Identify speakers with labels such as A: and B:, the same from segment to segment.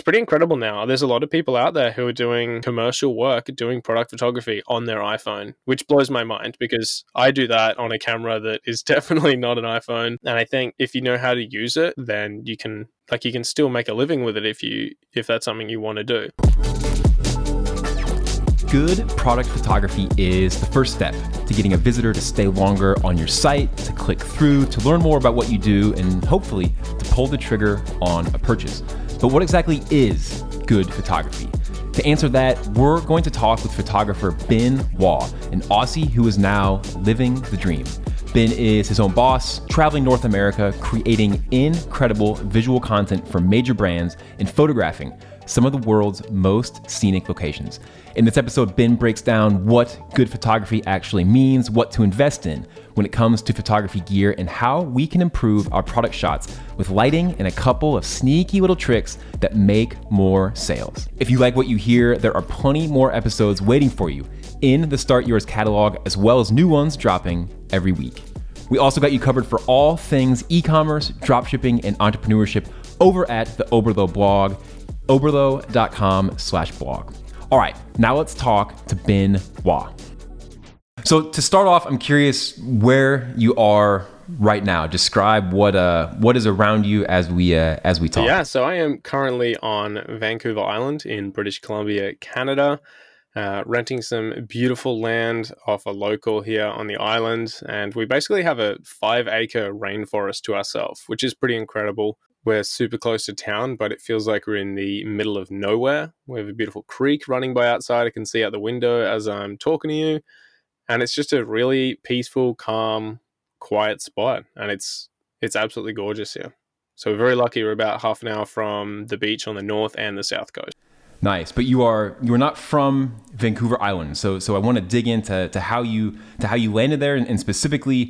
A: pretty incredible now. There's a lot of people out there who are doing commercial work, doing product photography on their iPhone, which blows my mind because I do that on a camera that is definitely not an iPhone. And I think if you know how to use it, then you can still make a living with it if that's something you want to do.
B: Good product photography is the first step to getting a visitor to stay longer on your site, to click through, to learn more about what you do, and hopefully to pull the trigger on a purchase. But what exactly is good photography? To answer that, we're going to talk with photographer Ben Waugh, an Aussie who is now living the dream. Ben is his own boss, traveling North America, creating incredible visual content for major brands and photographing some of the world's most scenic locations. In this episode, Ben breaks down what good photography actually means, what to invest in when it comes to photography gear, and how we can improve our product shots with lighting and a couple of sneaky little tricks that make more sales. If you like what you hear, there are plenty more episodes waiting for you in the Start Yours catalog, as well as new ones dropping every week. We also got you covered for all things e-commerce, dropshipping, and entrepreneurship over at the Oberlo blog, oberlo.com/blog. All right, now let's talk to Ben Waugh. So to start off, I'm curious where you are right now. Describe what is around you as we talk.
A: Yeah, so I am currently on Vancouver Island in British Columbia, Canada, renting some beautiful land off a local here on the island, and we basically have a 5-acre rainforest to ourselves, which is pretty incredible. We're super close to town, but it feels like we're in the middle of nowhere. We have a beautiful creek running by outside. I can see out the window as I'm talking to you. And it's just a really peaceful, calm, quiet spot. And it's absolutely gorgeous here. So we're very lucky. We're about half an hour from the beach on the north and the south coast.
B: Nice, but you're not from Vancouver Island, so I want to dig into how you landed there, and specifically,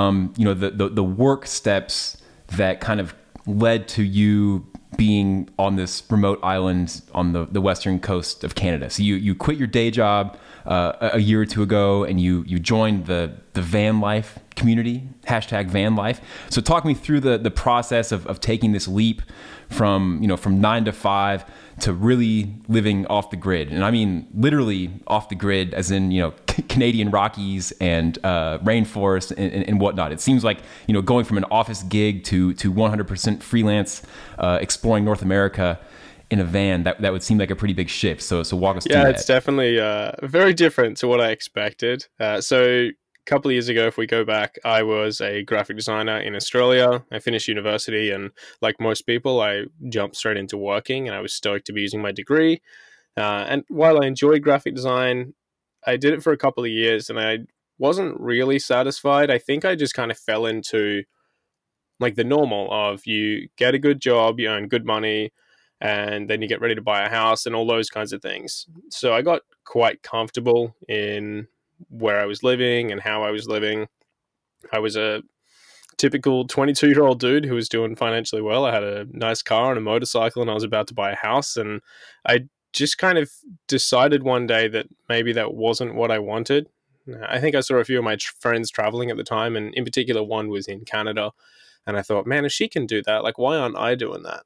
B: the work steps that kind of led to you being on this remote island on the western coast of Canada. So you quit your day job a year or two ago, and you joined the van life community, #van life. So talk me through the process of taking this leap from 9 to 5 to really living off the grid. And I mean literally off the grid, as in Canadian Rockies and rainforest and whatnot. It seems like going from an office gig to 100% freelance, exploring North America in a van, that would seem like a pretty big shift. So walk us through that.
A: Yeah, it's definitely very different to what I expected. So a couple of years ago, if we go back, I was a graphic designer in Australia. I finished university, and like most people, I jumped straight into working, and I was stoked to be using my degree. And while I enjoyed graphic design, I did it for a couple of years, and I wasn't really satisfied. I think I just kind of fell into like the normal of you get a good job, you earn good money, and then you get ready to buy a house and all those kinds of things. So I got quite comfortable in where I was living and how I was living. I was a typical 22-year-old dude who was doing financially well. I had a nice car and a motorcycle, and I was about to buy a house. And I just kind of decided one day that maybe that wasn't what I wanted. I think I saw a few of my friends traveling at the time, and in particular, one was in Canada. And I thought, man, if she can do that, like, why aren't I doing that?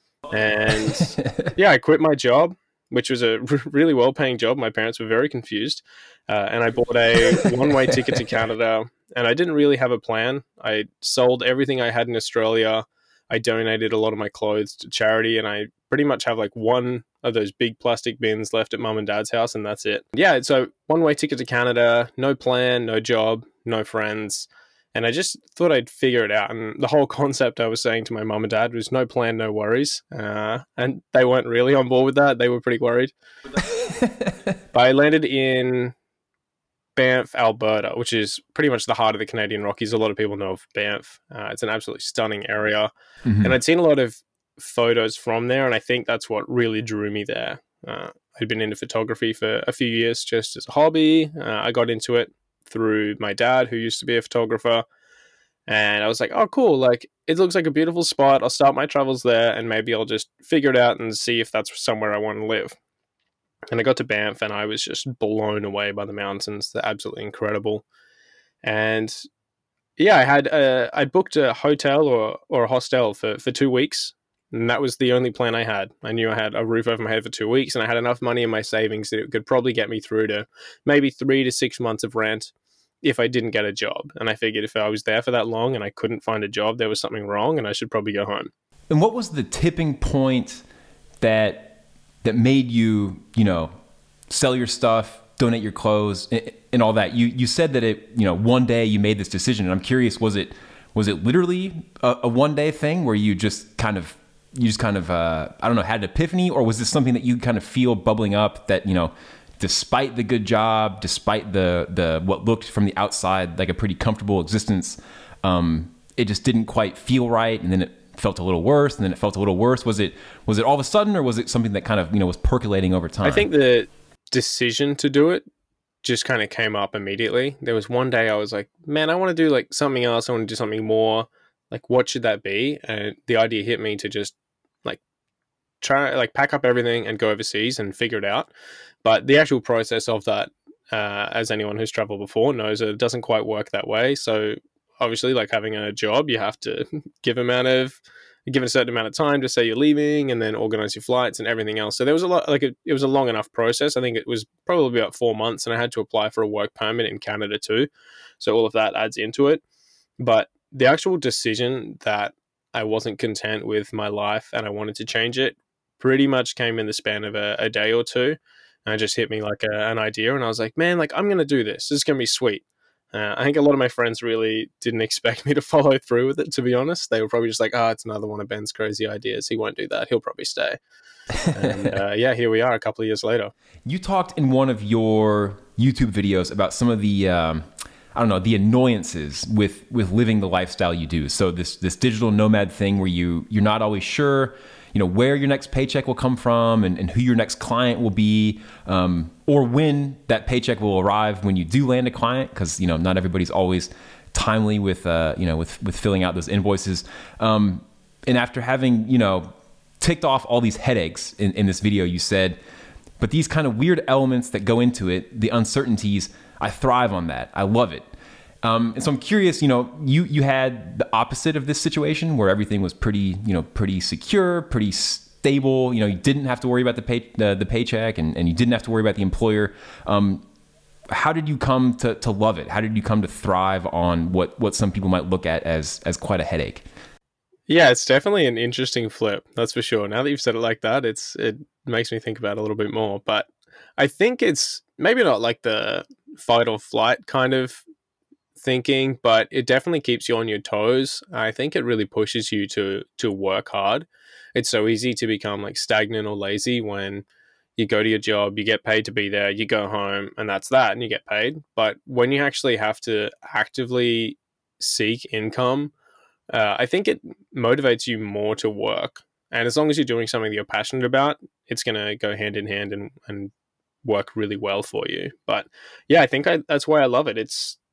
A: And yeah, I quit my job, which was a really well-paying job. My parents were very confused. And I bought a one-way ticket to Canada, and I didn't really have a plan. I sold everything I had in Australia. I donated a lot of my clothes to charity, and I pretty much have like one of those big plastic bins left at mum and dad's house, and that's it. Yeah, so one-way ticket to Canada, no plan, no job, no friends. And I just thought I'd figure it out. And the whole concept I was saying to my mum and dad was no plan, no worries. And they weren't really on board with that. They were pretty worried. But I landed in Banff, Alberta, which is pretty much the heart of the Canadian Rockies. A lot of people know of Banff. It's an absolutely stunning area. Mm-hmm. And I'd seen a lot of photos from there, and I think that's what really drew me there. I'd been into photography for a few years just as a hobby. I got into it through my dad, who used to be a photographer. And I was like, oh, cool. Like, it looks like a beautiful spot. I'll start my travels there, and maybe I'll just figure it out and see if that's somewhere I want to live. And I got to Banff, and I was just blown away by the mountains. They're absolutely incredible. And yeah, I booked a hotel or a hostel for 2 weeks. And that was the only plan I had. I knew I had a roof over my head for 2 weeks, and I had enough money in my savings that it could probably get me through to maybe 3 to 6 months of rent if I didn't get a job. And I figured if I was there for that long and I couldn't find a job, there was something wrong and I should probably go home.
B: And what was the tipping point that made you, sell your stuff, donate your clothes, and all that? You said that one day you made this decision, and I'm curious, was it literally a one day thing where you just kind of I don't know, had an epiphany, or was this something that you kind of feel bubbling up that, despite the good job, despite the what looked from the outside like a pretty comfortable existence, it just didn't quite feel right, and then it felt a little worse, and then it felt a little worse? Was it all of a sudden, or was it something that kind of was percolating over time?
A: I think the decision to do it just kind of came up immediately. There was one day I was like, man, I want to do like something else. I want to do something more. Like, what should that be? And the idea hit me to just like try, like, pack up everything and go overseas and figure it out. But the actual process of that, as anyone who's traveled before knows, it doesn't quite work that way. So obviously, like having a job, you have to give a certain amount of time to say you're leaving, and then organize your flights and everything else. So there was a lot, like it was a long enough process. I think it was probably about 4 months, and I had to apply for a work permit in Canada too. So all of that adds into it. But the actual decision that I wasn't content with my life and I wanted to change it pretty much came in the span of a day or two. And it just hit me like an idea, and I was like, man, like I'm going to do this. This is going to be sweet. I think a lot of my friends really didn't expect me to follow through with it, to be honest. They were probably just like, it's another one of Ben's crazy ideas. He won't do that. He'll probably stay. And here we are a couple of years later.
B: You talked in one of your YouTube videos about some of the, the annoyances with living the lifestyle you do. So this digital nomad thing where you're not always sure, where your next paycheck will come from, and who your next client will be, or when that paycheck will arrive when you do land a client, because not everybody's always timely with filling out those invoices. And after having ticked off all these headaches in this video, you said, but these kind of weird elements that go into it, the uncertainties, I thrive on that. I love it. And so I'm curious, you had the opposite of this situation where everything was pretty secure, pretty stable. You didn't have to worry about the paycheck, and you didn't have to worry about the employer. How did you come to love it? How did you come to thrive on what some people might look at as quite a headache?
A: Yeah, it's definitely an interesting flip. That's for sure. Now that you've said it like that, it makes me think about it a little bit more. But I think it's maybe not like the fight or flight kind of thinking, but it definitely keeps you on your toes. I think it really pushes you to work hard. It's so easy to become like stagnant or lazy when you go to your job, you get paid to be there, you go home, and that's that, and you get paid. But when you actually have to actively seek income, I think it motivates you more to work. And as long as you're doing something that you're passionate about, it's going to go hand in hand and work really well for you. But yeah, I think that's why I love it.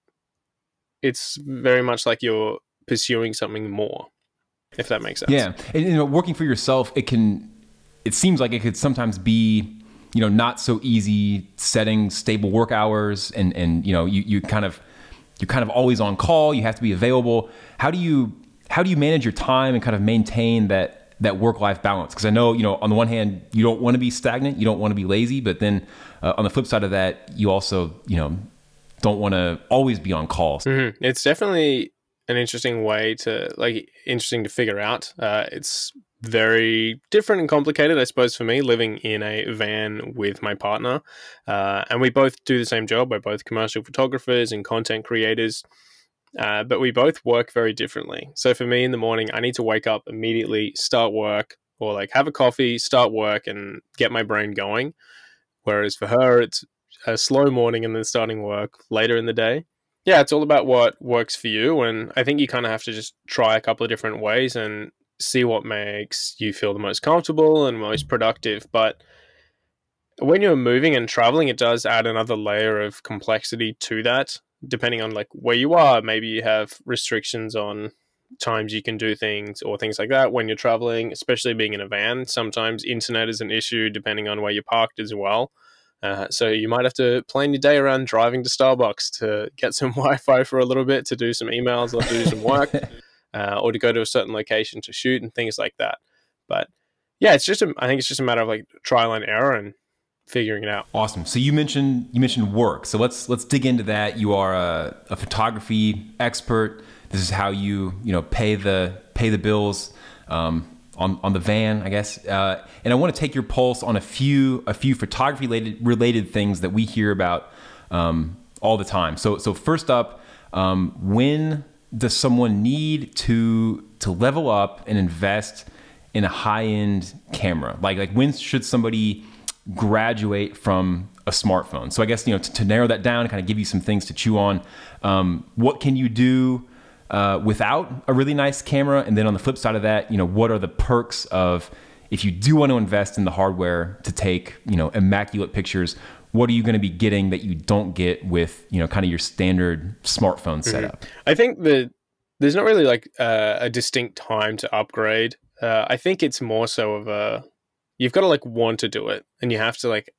A: It's very much like you're pursuing something more, if that makes sense.
B: Yeah. And, working for yourself, it seems like it could sometimes be, not so easy setting stable work hours, and you kind of always on call. You have to be available. How do you manage your time and kind of maintain that work-life balance? Because I know, on the one hand, you don't want to be stagnant, you don't want to be lazy, but then on the flip side of that, you also, don't want to always be on call.
A: Mm-hmm. It's definitely an interesting to figure out. It's very different and complicated, I suppose, for me, living in a van with my partner. And we both do the same job. We're both commercial photographers and content creators. But we both work very differently. So for me in the morning, I need to wake up immediately, start work, or like have a coffee, start work, and get my brain going. Whereas for her, it's a slow morning and then starting work later in the day. Yeah, it's all about what works for you. And I think you kind of have to just try a couple of different ways and see what makes you feel the most comfortable and most productive. But when you're moving and traveling, it does add another layer of complexity to that. Depending on like where you are, maybe you have restrictions on times you can do things or things like that when you're traveling, especially being in a van. Sometimes internet is an issue depending on where you're parked as well. So you might have to plan your day around driving to Starbucks to get some Wi-Fi for a little bit, to do some emails or do some work, or to go to a certain location to shoot and things like that. But yeah, I think it's just a matter of like trial and error and figuring it out.
B: Awesome. So you mentioned work. So let's dig into that. You are a photography expert. This is how you pay the bills on the van, I guess. And I want to take your pulse on a few photography related things that we hear about all the time. So first up, when does someone need to level up and invest in a high-end camera? Like when should somebody graduate from a smartphone? So I guess, to narrow that down and kind of give you some things to chew on, what can you do without a really nice camera? And then on the flip side of that, what are the perks of, if you do want to invest in the hardware to take, immaculate pictures, what are you going to be getting that you don't get with, kind of your standard smartphone setup?
A: I think that there's not really like a distinct time to upgrade. I think it's more so of you've got to like want to do it, and you have to like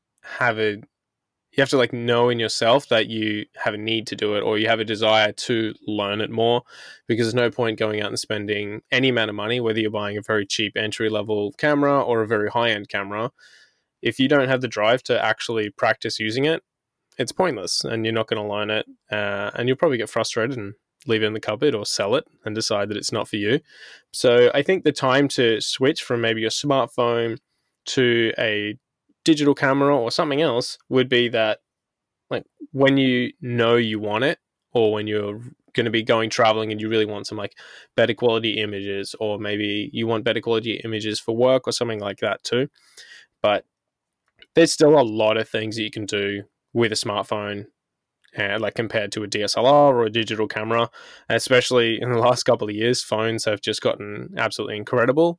A: know in yourself that you have a need to do it, or you have a desire to learn it more, because there's no point going out and spending any amount of money, whether you're buying a very cheap entry level camera or a very high end camera. If you don't have the drive to actually practice using it, it's pointless, and you're not going to learn it, and you'll probably get frustrated and leave it in the cupboard or sell it and decide that it's not for you. So I think the time to switch from maybe your smartphone to a digital camera or something else would be that, like, when you know you want it, or when you're going to be going traveling and you really want some like better quality images, or maybe you want better quality images for work or something like that too. But there's still a lot of things that you can do with a smartphone, like compared to a DSLR or a digital camera. Especially in the last couple of years, phones have just gotten absolutely incredible.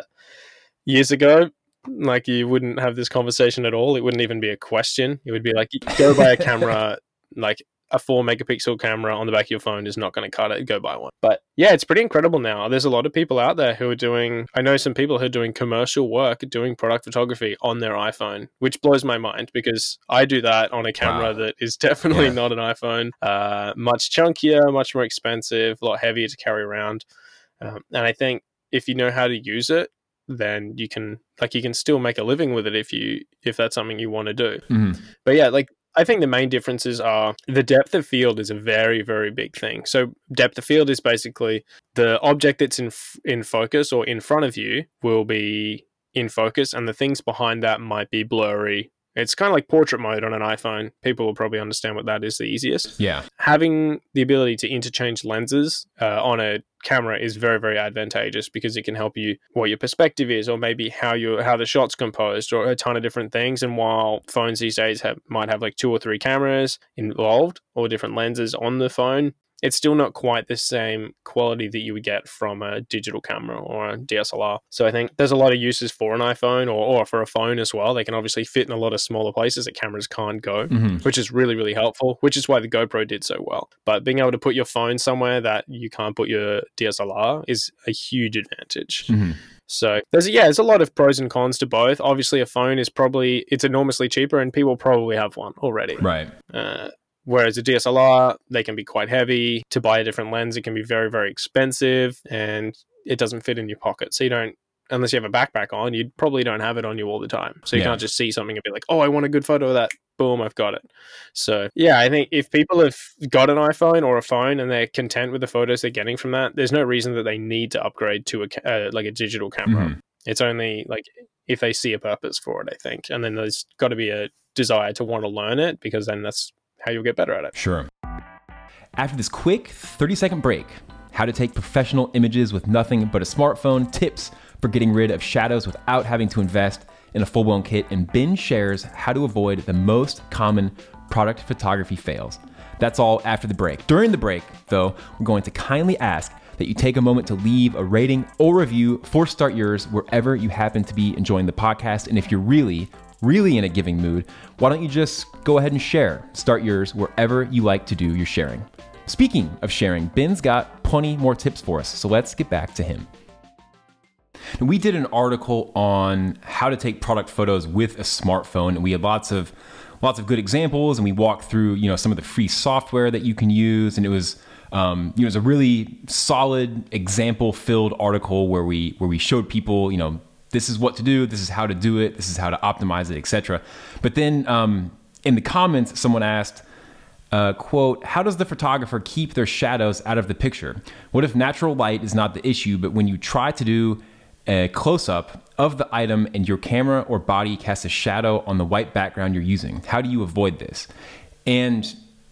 A: Years ago, like, you wouldn't have this conversation at all. It wouldn't even be a question. It would be like, go buy a camera, like a 4 megapixel camera on the back of your phone is not going to cut it. Go buy one. But yeah, it's pretty incredible now. There's a lot of people out there who are I know some people who are doing commercial work, doing product photography on their iPhone, which blows my mind, because I do that on a camera that is definitely not an iPhone. Much chunkier, much more expensive, a lot heavier to carry around. And I think if you know how to use it, then you can still make a living with it if that's something you want to do. Mm-hmm. But yeah, like, I think the main differences are the depth of field is a very, very big thing. So depth of field is basically the object that's in focus or in front of you will be in focus, and the things behind that might be blurry. It's kind of like portrait mode on an iPhone. People will probably understand what that is the easiest.
B: Yeah.
A: Having the ability to interchange lenses on a camera is very, very advantageous, because it can help you what your perspective is, or maybe how the shot's composed, or a ton of different things. And while phones these days might have like 2 or 3 cameras involved, or different lenses on the phone, it's still not quite the same quality that you would get from a digital camera or a DSLR. So I think there's a lot of uses for an iPhone or for a phone as well. They can obviously fit in a lot of smaller places that cameras can't go, which is really, really helpful, which is why the GoPro did so well. But being able to put your phone somewhere that you can't put your DSLR is a huge advantage. Mm-hmm. So there's a lot of pros and cons to both. Obviously, a phone it's enormously cheaper, and people probably have one already.
B: Right.
A: Whereas a DSLR, they can be quite heavy. To buy a different lens, it can be very, very expensive, and it doesn't fit in your pocket. So unless you have a backpack on, you probably don't have it on you all the time. So you can't just see something and be like, oh, I want a good photo of that. Boom, I've got it. So yeah, I think if people have got an iPhone or a phone and they're content with the photos they're getting from that, there's no reason that they need to upgrade to like a digital camera. Mm-hmm. It's only like if they see a purpose for it, I think. And then there's got to be a desire to want to learn it, because then that's how you'll get better at it.
B: Sure. After this quick 30-second break, how to take professional images with nothing but a smartphone, tips for getting rid of shadows without having to invest in a full-blown kit, and Ben shares how to avoid the most common product photography fails. That's all after the break. During the break, though, we're going to kindly ask that you take a moment to leave a rating or review for Start Yours wherever you happen to be enjoying the podcast. And if you're really in a giving mood, why don't you just go ahead and share Start Yours wherever you like to do your sharing. Speaking of sharing, Ben's got plenty more tips for us, so let's get back to him. And we did an article on how to take product photos with a smartphone, and we had lots of good examples, and we walked through some of the free software that you can use, and it was It was a really solid example-filled article where we showed people, this is what to do, this is how to do it, this is how to optimize it, etc. But then in the comments, someone asked, quote, how does the photographer keep their shadows out of the picture? What if natural light is not the issue, but when you try to do a close-up of the item and your camera or body casts a shadow on the white background you're using? How do you avoid this? And,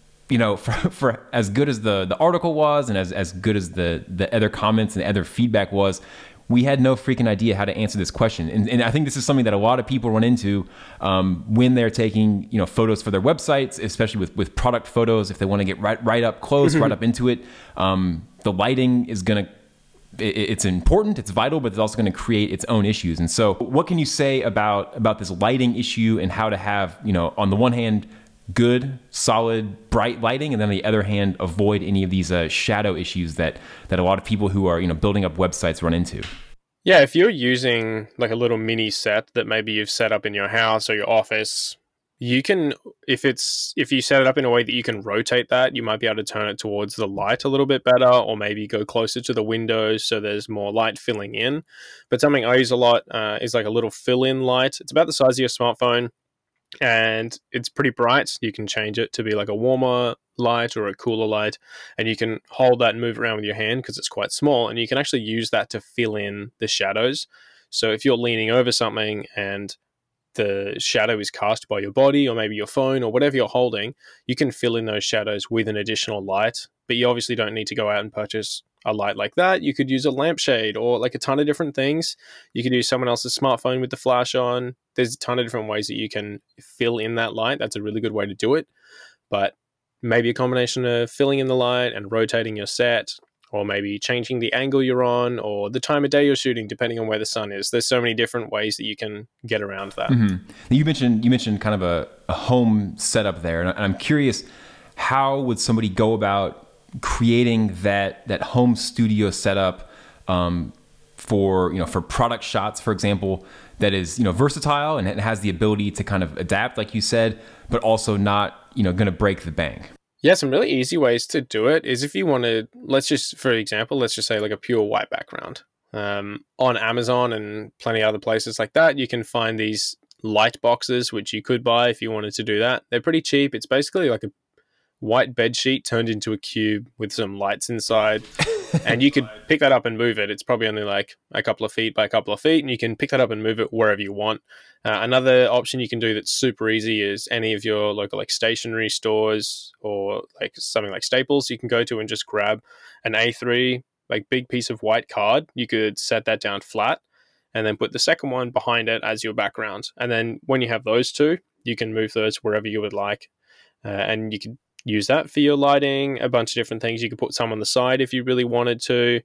B: for as good as the article was and as good as the other comments and the other feedback was, we had no freaking idea how to answer this question. And I think this is something that a lot of people run into when they're taking, photos for their websites, especially with product photos. If they want to get right up close, right up into it, the lighting is going to, it's important, it's vital, but it's also going to create its own issues. And so what can you say about this lighting issue and how to have, on the one hand, good, solid, bright lighting, and then on the other hand, avoid any of these shadow issues that a lot of people who are building up websites run into?
A: Yeah, if you're using like a little mini set that maybe you've set up in your house or your office, you can, if you set it up in a way that you can rotate that, you might be able to turn it towards the light a little bit better, or maybe go closer to the windows so there's more light filling in. But something I use a lot is like a little fill-in light. It's about the size of your smartphone, and it's pretty bright. You can change it to be like a warmer light or a cooler light, and you can hold that and move it around with your hand because it's quite small, and you can actually use that to fill in the shadows. So if you're leaning over something and the shadow is cast by your body or maybe your phone or whatever you're holding, you can fill in those shadows with an additional light. But you obviously don't need to go out and purchase a light like that. You could use a lampshade or like a ton of different things. You could use someone else's smartphone with the flash on. There's a ton of different ways that you can fill in that light. That's a really good way to do it. But maybe a combination of filling in the light and rotating your set, or maybe changing the angle you're on or the time of day you're shooting, depending on where the sun is. There's so many different ways that you can get around that.
B: Mm-hmm. You mentioned kind of a home setup there, and I'm curious, how would somebody go about creating that home studio setup for product shots, for example, that is versatile and it has the ability to kind of adapt, like you said, but also not going to break the bank?
A: Yeah, some really easy ways to do it is if you want to, let's just say like a pure white background. On Amazon and plenty of other places like that, you can find these light boxes, which you could buy if you wanted to do that. They're pretty cheap. It's basically like a white bed sheet turned into a cube with some lights inside. And you could pick that up and move it. It's probably only like a couple of feet by a couple of feet, and you can pick that up and move it wherever you want. Another option you can do that's super easy is any of your local like stationery stores or like something like Staples you can go to and just grab an A3 like big piece of white card. You could set that down flat and then put the second one behind it as your background. And then when you have those two, you can move those wherever you would like. And you can use that for your lighting, a bunch of different things. You could put some on the side if you really wanted to.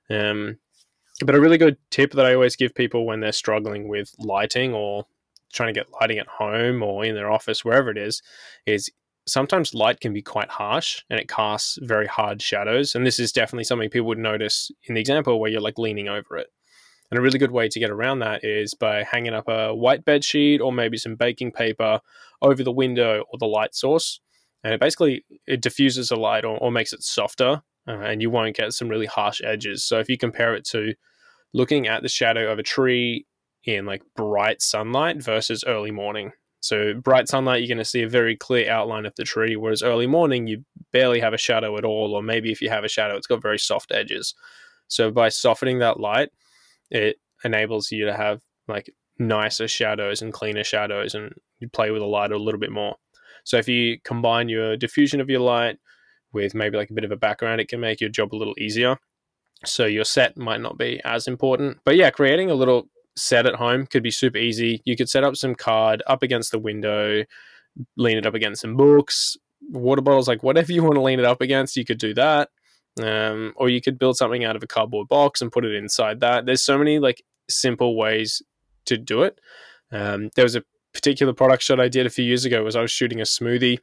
A: But a really good tip that I always give people when they're struggling with lighting or trying to get lighting at home or in their office, wherever it is sometimes light can be quite harsh and it casts very hard shadows. And this is definitely something people would notice in the example where you're like leaning over it. And a really good way to get around that is by hanging up a white bed sheet or maybe some baking paper over the window or the light source. And it diffuses the light or makes it softer, and you won't get some really harsh edges. So if you compare it to looking at the shadow of a tree in like bright sunlight versus early morning. So bright sunlight, you're going to see a very clear outline of the tree, whereas early morning, you barely have a shadow at all, or maybe if you have a shadow, it's got very soft edges. So by softening that light, it enables you to have like nicer shadows and cleaner shadows, and you play with the light a little bit more. So if you combine your diffusion of your light with maybe like a bit of a background, it can make your job a little easier. So your set might not be as important. But yeah, creating a little set at home could be super easy. You could set up some card up against the window, lean it up against some books, water bottles, like whatever you want to lean it up against, you could do that. Or you could build something out of a cardboard box and put it inside that. There's so many like simple ways to do it. There was a particular product shot I did a few years ago was I was shooting a smoothie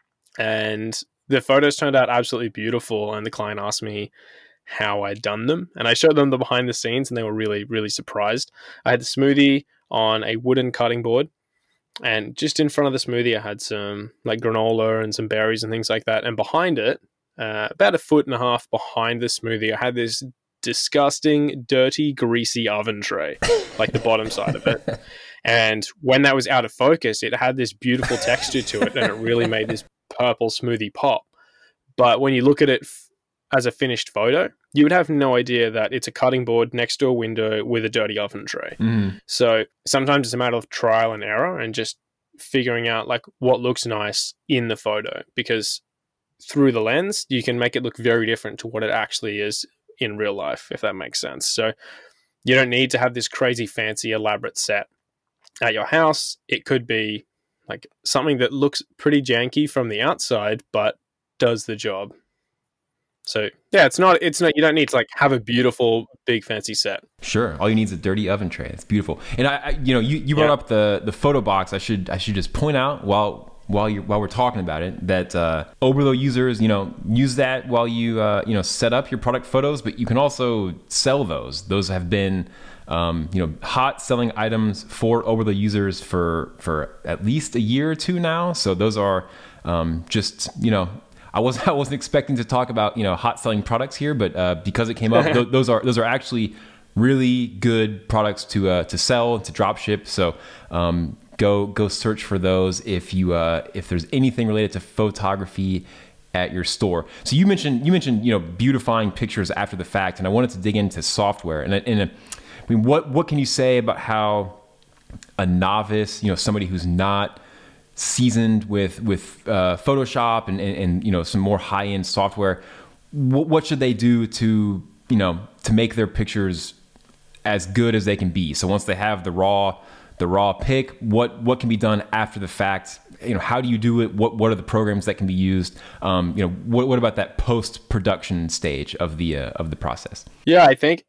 A: and the photos turned out absolutely beautiful, and the client asked me how I'd done them, and I showed them the behind the scenes and they were really, really surprised. I had the smoothie on a wooden cutting board, and just in front of the smoothie I had some like granola and some berries and things like that, and behind it about a foot and a half behind the smoothie, I had this disgusting, dirty, greasy oven tray, like the bottom side of it. And when that was out of focus, it had this beautiful texture to it, and it really made this purple smoothie pop. But when you look at it as a finished photo, you would have no idea that it's a cutting board next to a window with a dirty oven tray. So sometimes it's a matter of trial and error and just figuring out like what looks nice in the photo, because through the lens, you can make it look very different to what it actually is in real life, if that makes sense. So you don't need to have this crazy, fancy, elaborate set at your house. It could be like something that looks pretty janky from the outside, but does the job. So yeah, it's not, you don't need to like have a beautiful, big, fancy set.
B: Sure. All you need is a dirty oven tray. It's beautiful. And you brought up the photo box. I should just point out while we're talking about it that Oberlo users, use that while you set up your product photos, but you can also sell those. Those have been hot selling items for Oberlo users for at least a year or two now. So those are I wasn't expecting to talk about hot selling products here, but because it came up, those are actually really good products to sell, to drop ship. So go search for those if there's anything related to photography at your store. So you mentioned beautifying pictures after the fact, and I wanted to dig into software. And I mean, what can you say about how a novice, somebody who's not seasoned with Photoshop and some more high-end software, what should they do to make their pictures as good as they can be? So once they have the raw pic, what can be done after the fact? How do you do it? What are the programs that can be used? What about that post-production stage of the process?
A: Yeah, I think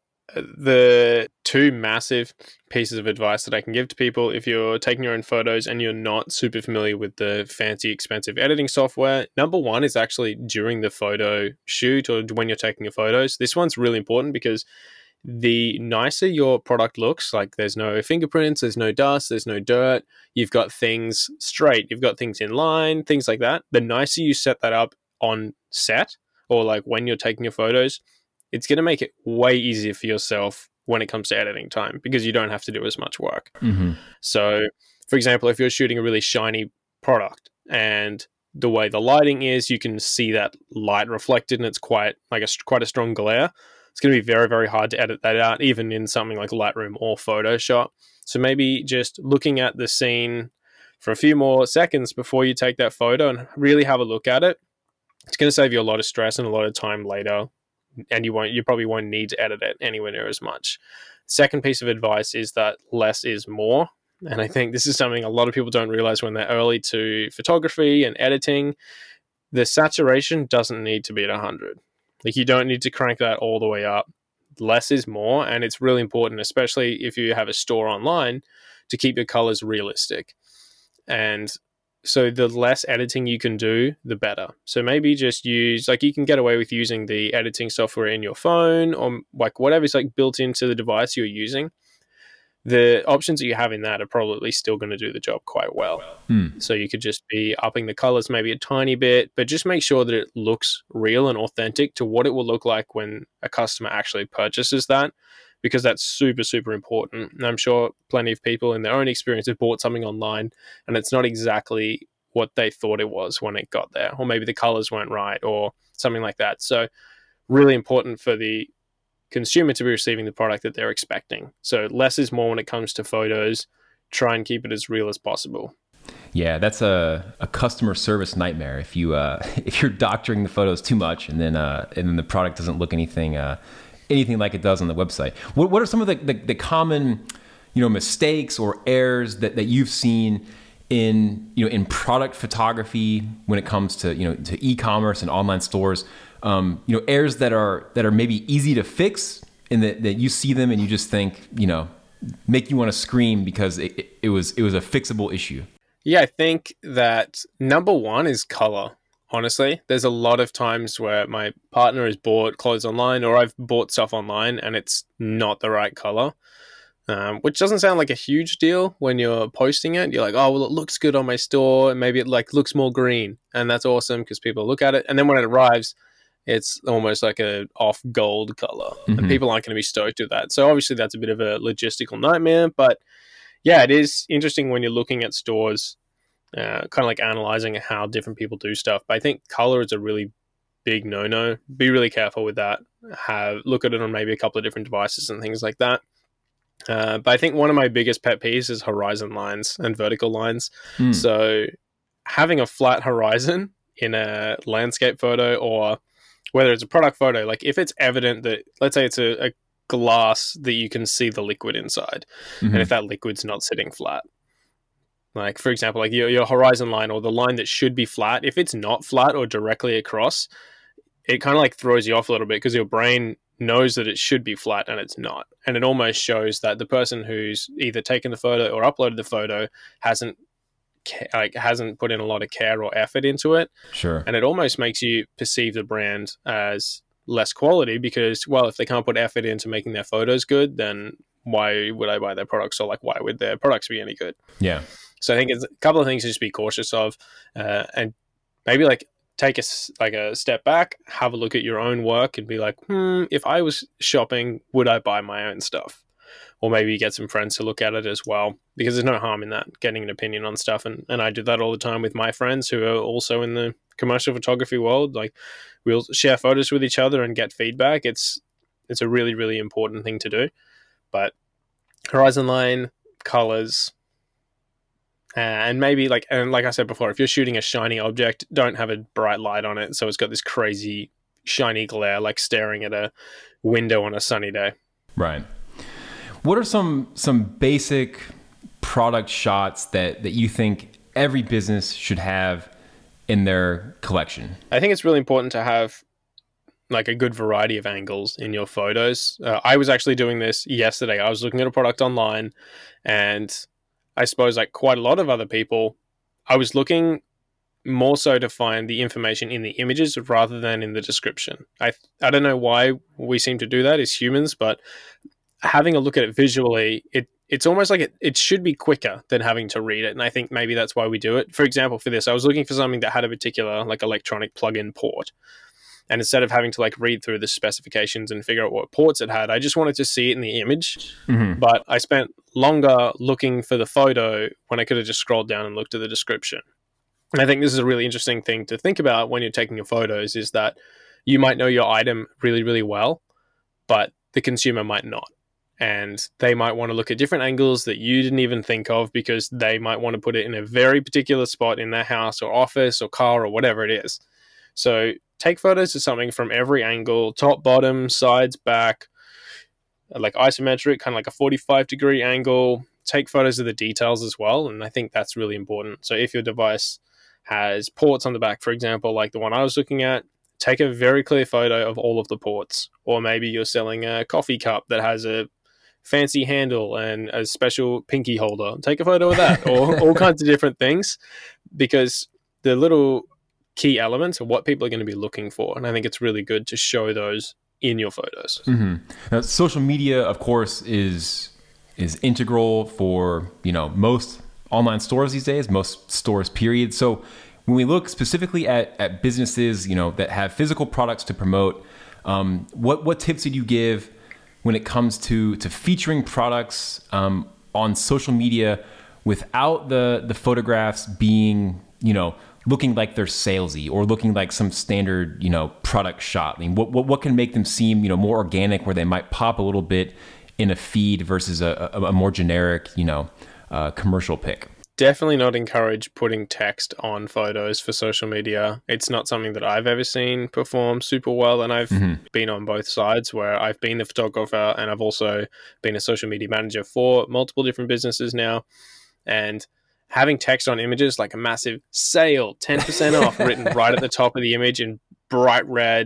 A: the two massive pieces of advice that I can give to people if you're taking your own photos and you're not super familiar with the fancy, expensive editing software, number one is actually during the photo shoot or when you're taking your photos. This one's really important because the nicer your product looks, like there's no fingerprints, there's no dust, there's no dirt, you've got things straight, you've got things in line, things like that. The nicer you set that up on set or like when you're taking your photos, it's going to make it way easier for yourself when it comes to editing time because you don't have to do as much work. Mm-hmm. So, for example, if you're shooting a really shiny product and the way the lighting is, you can see that light reflected and it's quite a strong glare. It's going to be very, very hard to edit that out, even in something like Lightroom or Photoshop. So maybe just looking at the scene for a few more seconds before you take that photo and really have a look at it. It's going to save you a lot of stress and a lot of time later. And you probably won't need to edit it anywhere near as much. Second piece of advice is that less is more. And I think this is something a lot of people don't realize when they're early to photography and editing. The saturation doesn't need to be at 100. Like you don't need to crank that all the way up. Less is more. And it's really important, especially if you have a store online, to keep your colors realistic. And so the less editing you can do, the better. So maybe just use, like you can get away with using the editing software in your phone or like whatever's like built into the device you're using. The options that you have in that are probably still going to do the job quite well. So you could just be upping the colors maybe a tiny bit, but just make sure that it looks real and authentic to what it will look like when a customer actually purchases that, because that's super, super important. And I'm sure plenty of people in their own experience have bought something online and it's not exactly what they thought it was when it got there, or maybe the colors weren't right or something like that. So really important for the consumer to be receiving the product that they're expecting. So less is more when it comes to photos. Try and keep it as real as possible.
B: Yeah, that's a customer service nightmare if you're doctoring the photos too much and then the product doesn't look anything like it does on the website. What are some of the common mistakes or errors that you've seen in product photography when it comes to to e-commerce and online stores? Errors that are maybe easy to fix and that you see them and you just think make you want to scream because it was a fixable issue.
A: Yeah, I think that number one is color. Honestly, there's a lot of times where my partner has bought clothes online or I've bought stuff online and it's not the right color, which doesn't sound like a huge deal when you're posting it. You're like, oh, well, it looks good on my store and maybe it like looks more green and that's awesome because people look at it. And then when it arrives, it's almost like a off gold color, and
B: Hmm.
A: people aren't going to be stoked with that. So obviously that's a bit of a logistical nightmare, but yeah, it is interesting when you're looking at stores, kind of like analyzing how different people do stuff. But I think color is a really big no-no. Be really careful with that. Look at it on maybe a couple of different devices and things like that. But I think one of my biggest pet peeves is horizon lines and vertical lines.
B: Mm.
A: So having a flat horizon in a landscape photo, or whether it's a product photo, like if it's evident that, let's say it's a glass that you can see the liquid inside, and
B: Hmm.
A: if that liquid's not sitting flat, like for example, like your horizon line or the line that should be flat, if it's not flat or directly across, it kind of like throws you off a little bit because your brain knows that it should be flat and it's not. And it almost shows that the person who's either taken the photo or uploaded the photo hasn't hasn't put in a lot of care or effort into it.
B: Sure.
A: And it almost makes you perceive the brand as less quality because, well, if they can't put effort into making their photos good, then why would I buy their products? Or like, why would their products be any good?
B: Yeah.
A: So I think it's a couple of things to just be cautious of, and maybe like take a step back, have a look at your own work, and be like, if I was shopping, would I buy my own stuff? Or maybe get some friends to look at it as well, because there's no harm in that, getting an opinion on stuff. And I do that all the time with my friends who are also in the commercial photography world. Like, we'll share photos with each other and get feedback. It's a really, really important thing to do. But horizon line, colors, and maybe like I said before, if you're shooting a shiny object, don't have a bright light on it so it's got this crazy shiny glare like staring at a window on a sunny day.
B: Right. What are some basic product shots that you think every business should have in their collection?
A: I think it's really important to have like a good variety of angles in your photos. I was actually doing this yesterday. I was looking at a product online, and I suppose like quite a lot of other people, I was looking more so to find the information in the images rather than in the description. I don't know why we seem to do that as humans, but having a look at it visually, it's almost like it should be quicker than having to read it. And I think maybe that's why we do it. For example, for this, I was looking for something that had a particular like electronic plug-in port. And instead of having to like read through the specifications and figure out what ports it had, I just wanted to see it in the image.
B: Mm-hmm.
A: But I spent longer looking for the photo when I could have just scrolled down and looked at the description. And I think this is a really interesting thing to think about when you're taking your photos, is that you might know your item really, really well, but the consumer might not. And they might want to look at different angles that you didn't even think of because they might want to put it in a very particular spot in their house or office or car or whatever it is. So take photos of something from every angle, top, bottom, sides, back, like isometric, kind of like a 45-degree angle. Take photos of the details as well. And I think that's really important. So if your device has ports on the back, for example, like the one I was looking at, take a very clear photo of all of the ports. Or maybe you're selling a coffee cup that has a fancy handle and a special pinky holder. Take a photo of that, or all kinds of different things, because the little key elements are what people are going to be looking for. And I think it's really good to show those in your photos.
B: Mm-hmm. Now, social media, of course, is integral for most online stores these days, most stores, period. So when we look specifically at businesses that have physical products to promote, what tips did you give when it comes to featuring products on social media without the photographs being looking like they're salesy or looking like some standard product shot? I mean, what can make them seem more organic, where they might pop a little bit in a feed versus a more generic commercial pic?
A: Definitely not encourage putting text on photos for social media. It's not something that I've ever seen perform super well. And I've been on both sides, where I've been the photographer and I've also been a social media manager for multiple different businesses now. And having text on images, like a massive sale, 10% off written right at the top of the image in bright red,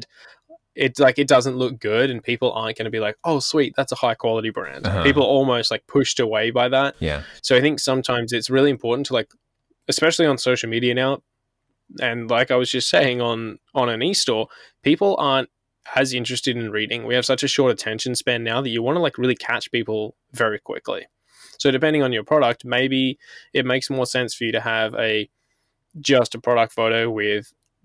A: it doesn't look good, and people aren't going to be like, oh, sweet, that's a high quality brand.
B: Uh-huh.
A: People are almost like pushed away by that.
B: Yeah.
A: So I think sometimes it's really important to, like, especially on social media now, and like I was just saying on an e-store, people aren't as interested in reading. We have such a short attention span now that you want to like really catch people very quickly. So depending on your product, maybe it makes more sense for you to have just a product photo with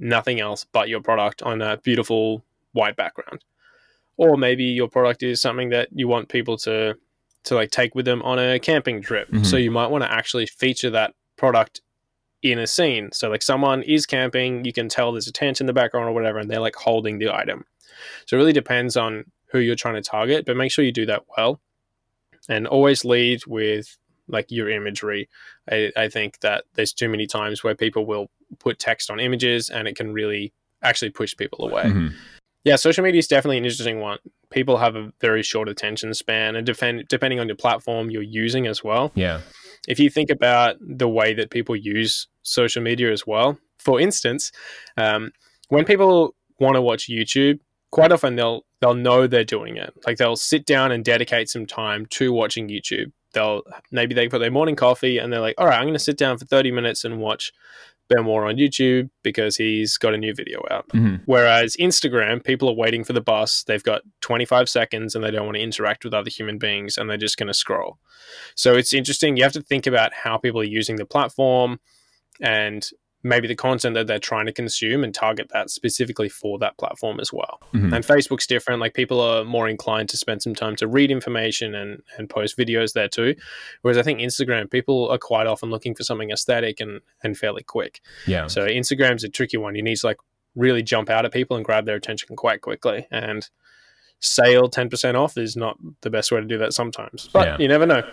A: nothing else but your product on a beautiful white background. Or maybe your product is something that you want people to like take with them on a camping trip.
B: Mhm.
A: So you might want to actually feature that product in a scene. So like someone is camping, you can tell there's a tent in the background or whatever, and they're like holding the item. So it really depends on who you're trying to target, but make sure you do that well. And always lead with like your imagery. I think that there's too many times where people will put text on images and it can really actually push people away.
B: Mhm.
A: Yeah, social media is definitely an interesting one. People have a very short attention span, and depending on your platform you're using as well.
B: Yeah.
A: If you think about the way that people use social media as well, for instance, when people want to watch YouTube, quite often they'll know they're doing it. Like they'll sit down and dedicate some time to watching YouTube. Maybe they put their morning coffee and they're like, all right, I'm going to sit down for 30 minutes and watch Ben Moore on YouTube because he's got a new video out.
B: Mhm.
A: Whereas Instagram, people are waiting for the bus. They've got 25 seconds and they don't want to interact with other human beings and they're just going to scroll. So it's interesting. You have to think about how people are using the platform and maybe the content that they're trying to consume and target that specifically for that platform as well.
B: Mhm.
A: And Facebook's different. Like people are more inclined to spend some time to read information and post videos there too. Whereas I think Instagram, people are quite often looking for something aesthetic and fairly quick.
B: Yeah.
A: So Instagram's a tricky one. You need to like really jump out at people and grab their attention quite quickly. And sale 10% off is not the best way to do that sometimes. But
B: Yeah.
A: you never know.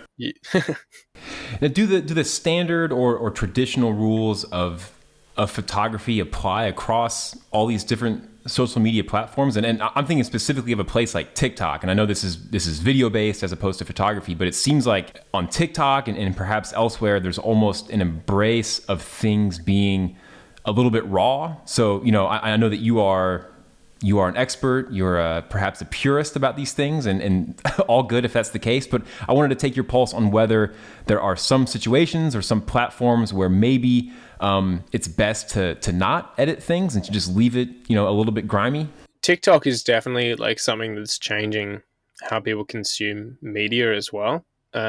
B: Now, do the standard or traditional rules of photography apply across all these different social media platforms? And I'm thinking specifically of a place like TikTok. And I know this is video based as opposed to photography, but it seems like on TikTok and perhaps elsewhere, there's almost an embrace of things being a little bit raw. So, you know, I know that you are an expert, you're perhaps a purist about these things, and all good if that's the case. But I wanted to take your pulse on whether there are some situations or some platforms where maybe it's best to not edit things and to just leave it, you know, a little bit grimy.
A: TikTok is definitely like something that's changing how people consume media as well.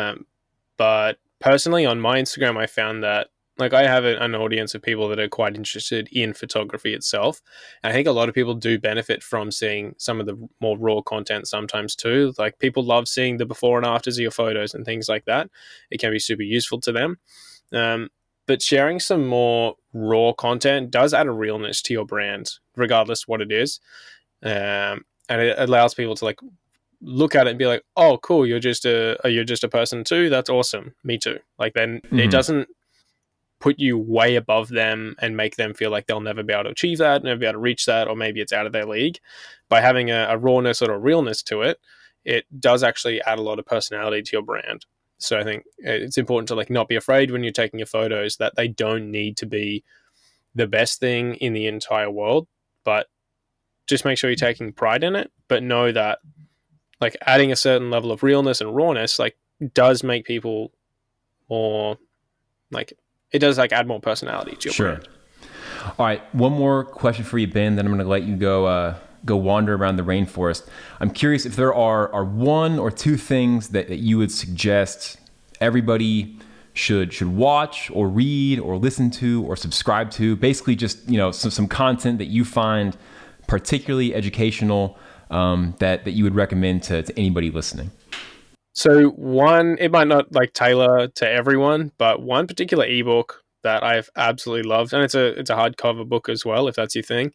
A: But personally, on my Instagram, I found that like I have an audience of people that are quite interested in photography itself. And I think a lot of people do benefit from seeing some of the more raw content sometimes too. Like people love seeing the before and afters of your photos and things like that. It can be super useful to them. But sharing some more raw content does add a realness to your brand, regardless what it is. And it allows people to like look at it and be like, oh, cool, you're just a person too. That's awesome. Me too. Like then it doesn't put you way above them and make them feel like they'll never be able to achieve that, never be able to reach that, or maybe it's out of their league. By having a rawness or a realness to it, it does actually add a lot of personality to your brand. So I think it's important to like not be afraid when you're taking your photos that they don't need to be the best thing in the entire world, but just make sure you're taking pride in it, but know that like adding a certain level of realness and rawness like does make people more like it does like add more personality to your brand.
B: All right, one more question for you, Ben, then I'm going to let you go wander around the rainforest. I'm curious if there are one or two things that you would suggest everybody should watch or read or listen to or subscribe to. Basically just, you know, some content that you find particularly educational that you would recommend to anybody listening.
A: So one, it might not like tailor to everyone, but one particular ebook that I've absolutely loved, and it's a hardcover book as well, if that's your thing.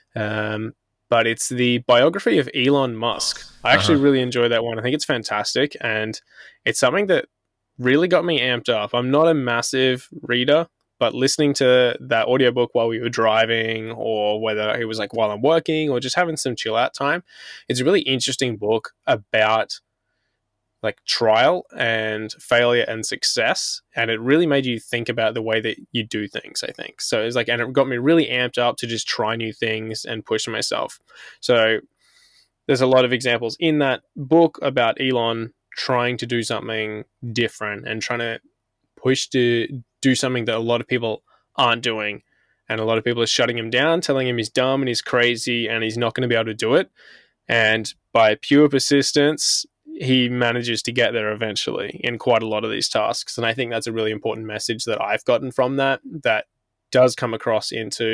A: But it's the biography of Elon Musk. I actually really enjoy that one. I think it's fantastic, and it's something that really got me amped up. I'm not a massive reader, but listening to that audiobook while we were driving, or whether it was like while I'm working or just having some chill out time, it's a really interesting book about like trial and failure and success, and it really made you think about the way that you do things, I think. So it's like, and it got me really amped up to just try new things and push myself. So there's a lot of examples in that book about Elon trying to do something different and trying to push to do something that a lot of people aren't doing, and a lot of people are shutting him down, telling him he's dumb and he's crazy and he's not going to be able to do it. And by pure persistence, he manages to get there eventually in quite a lot of these tasks. And I think that's a really important message that I've gotten from that does come across into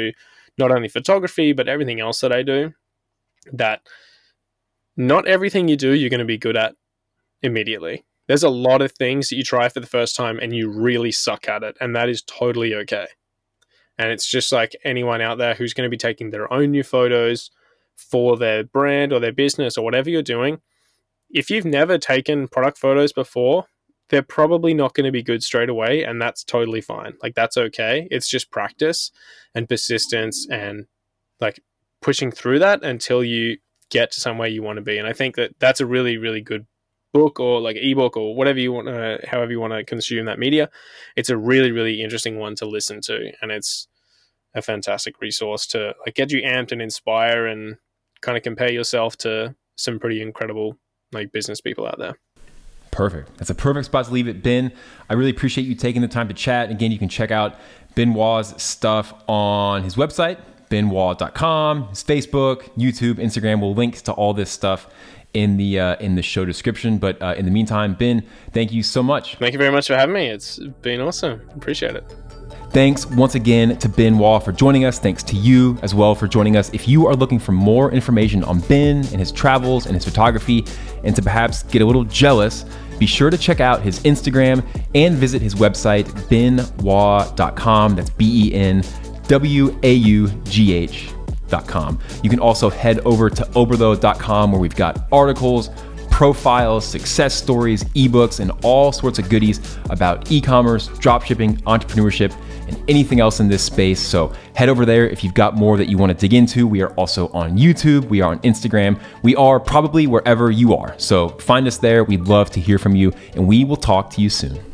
A: not only photography, but everything else that I do, that not everything you do, you're going to be good at immediately. There's a lot of things that you try for the first time and you really suck at it, and that is totally okay. And it's just like anyone out there who's going to be taking their own new photos for their brand or their business or whatever you're doing. If you've never taken product photos before, they're probably not going to be good straight away, and that's totally fine. Like, that's okay. It's just practice and persistence and like pushing through that until you get to somewhere you want to be. And I think that that's a really, really good book or like ebook or whatever you want to, however you want to consume that media. It's a really, really interesting one to listen to, and it's a fantastic resource to like get you amped and inspire and kind of compare yourself to some pretty incredible like business people out there.
B: Perfect. That's a perfect spot to leave it, Ben. I really appreciate you taking the time to chat. Again, you can check out Ben Waugh's stuff on his website, benwaugh.com, his Facebook, YouTube, Instagram. We'll link to all this stuff in the show description. But in the meantime, Ben, thank you so much.
A: Thank you very much for having me. It's been awesome. Appreciate it.
B: Thanks once again to Ben Waugh for joining us. Thanks to you as well for joining us. If you are looking for more information on Ben and his travels and his photography, and to perhaps get a little jealous, be sure to check out his Instagram and visit his website, benwaugh.com. That's BenWaugh.com. You can also head over to oberlo.com, where we've got articles, profiles, success stories, ebooks, and all sorts of goodies about e-commerce, dropshipping, entrepreneurship, and anything else in this space. So head over there if you've got more that you want to dig into. We are also on YouTube. We are on Instagram. We are probably wherever you are. So find us there. We'd love to hear from you, and we will talk to you soon.